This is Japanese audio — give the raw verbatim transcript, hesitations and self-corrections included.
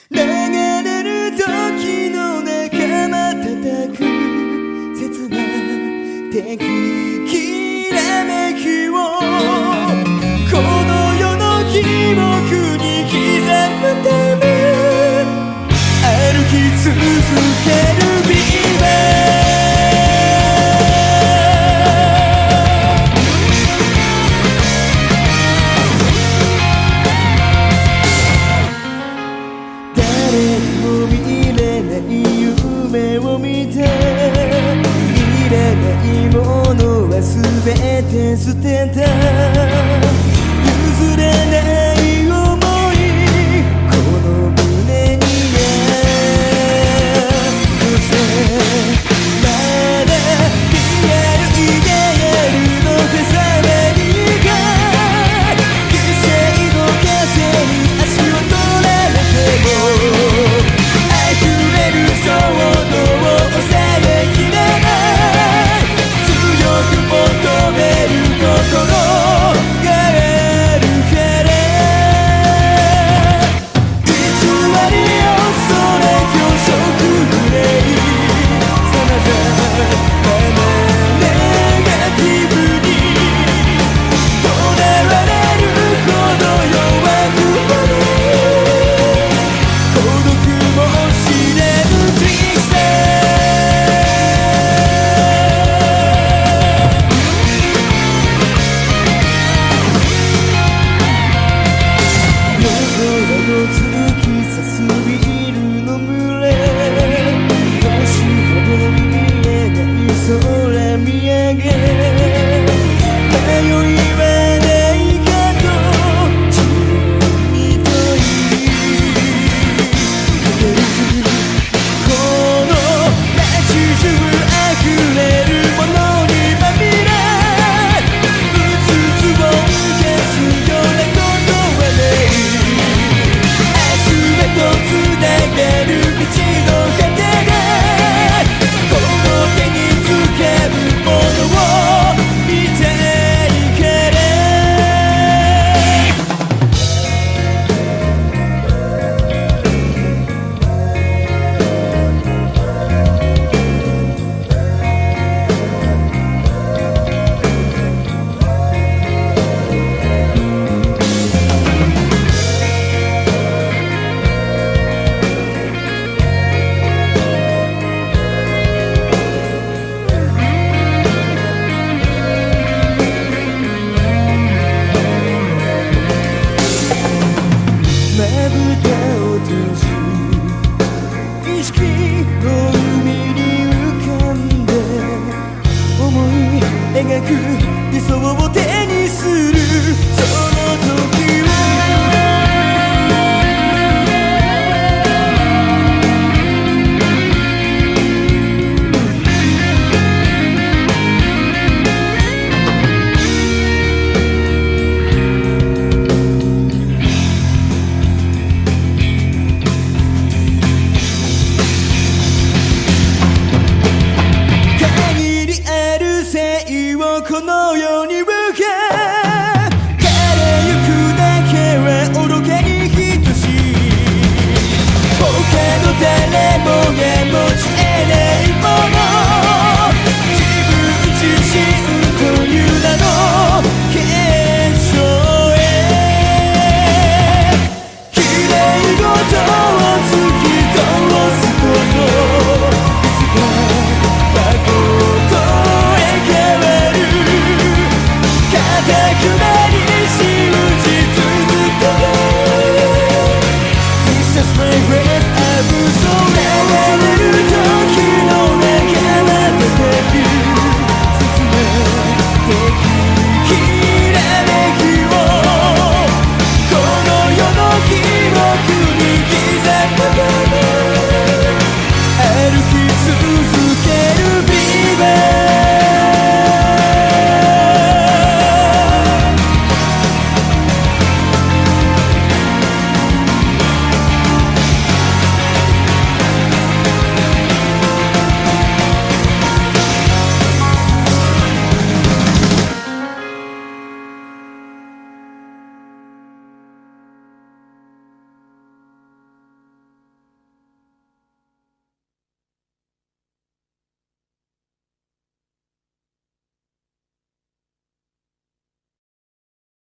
流れる時の仲間叩く切な敵きらめきをこの世の記憶に刻むため歩き続けるビーバー夢を見ていらないものはすべて捨てた譲れない想いこの胸にあるまだリアルイデアルの手触りが犠牲の風に足を取られても溢れる衝動を抑えきれない強く求める心があるから偽りをそれ虚飾憂いさまざまなネガティブにとらわれるほど弱くなる孤独も知れぬ人生夜空を突き刺すビルの群れ星ほど見えない空見上げ迷いはないかと自分に問いかけるこの街中溢れるものにまみれうつつを消すようなことはない明日へとつながる道の果てでこの手につかむものを見たいからまぶたを閉じ意識の海に浮かんで思い描く理想を手にするその時は限りある生をこの世に受け枯れゆくだけは愚かに等しい他の誰もが持ち得ないもの